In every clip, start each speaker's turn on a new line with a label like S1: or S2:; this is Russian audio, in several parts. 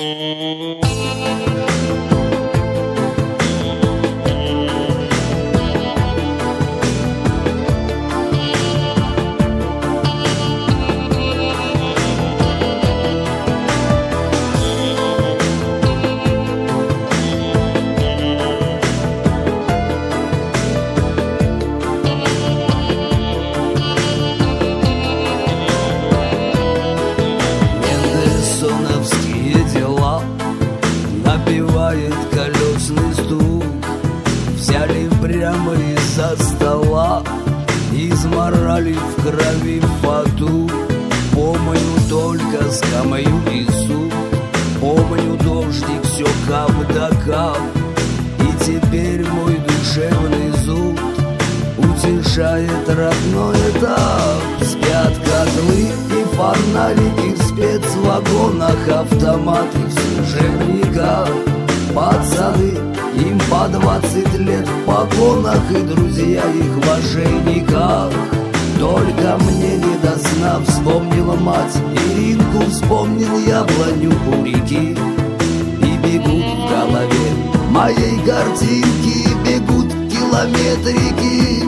S1: Напевает колесный стук. Взяли прямо из-за стола, изморали в крови фату. Помню только скамью и суд, помню дождик, все кап да кап. И теперь мой душевный зуд утешает родной этап. Спят котлы и фонарики в спецвагонах, автоматы в служебниках. Пацаны, им по 20 лет в погонах, и друзья их в ошейниках. Только мне не до сна вспомнила мать, Иринку вспомнил яблоню у реки. И бегут в голове моей картинки, бегут километрики.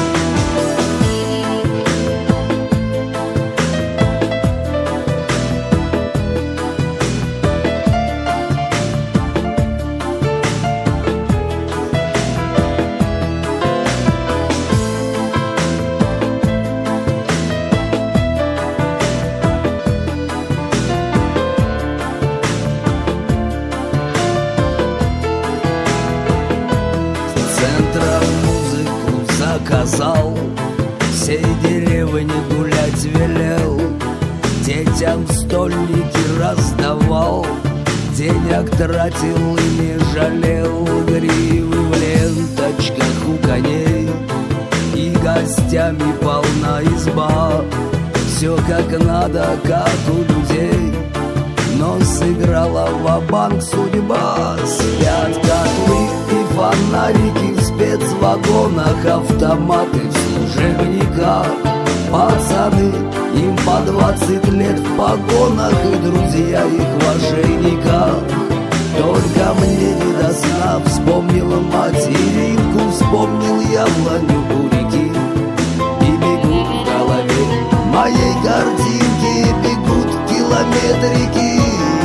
S1: Заказал, всей деревне гулять велел, детям стольники раздавал, денег тратил и не жалел. Гривы в ленточках у коней, и гостями полна изба. Все как надо, как у людей, но сыграла ва-банк судьба. Спят котлы и фонарики в спецвагонах, автоматы в служебниках. Пацаны, им по 20 лет в погонах, и друзья их в ошейниках. Только мне не до сна вспомнила мать, Иринку вспомнил яблоню у реки. И бегут в голове моей картинки, бегут километрики.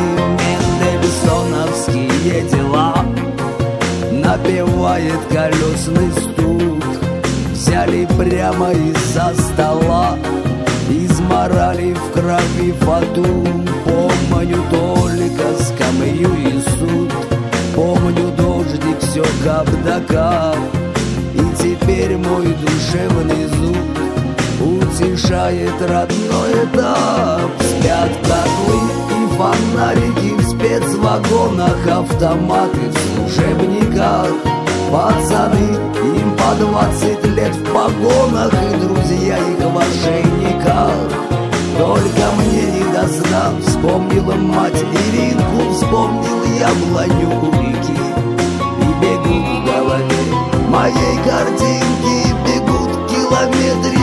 S1: Мендельсоновские дела, напевает колесный стук. Взяли прямо из-за стола, изморали в крови фату. Помню только скамью и суд, помню дождик, все кап да кап. И теперь мой душевный зуд утешает родной этап. Спят котлы и фонарики в спецвагонах, автоматы в служебниках. Пацаны, им по 20 лет в погонах, и друзья их в ошейниках. Только мне не до сна вспомнила мать, Иринку вспомнил яблоню у реки. И бегут в голове моей картинки, бегут километры.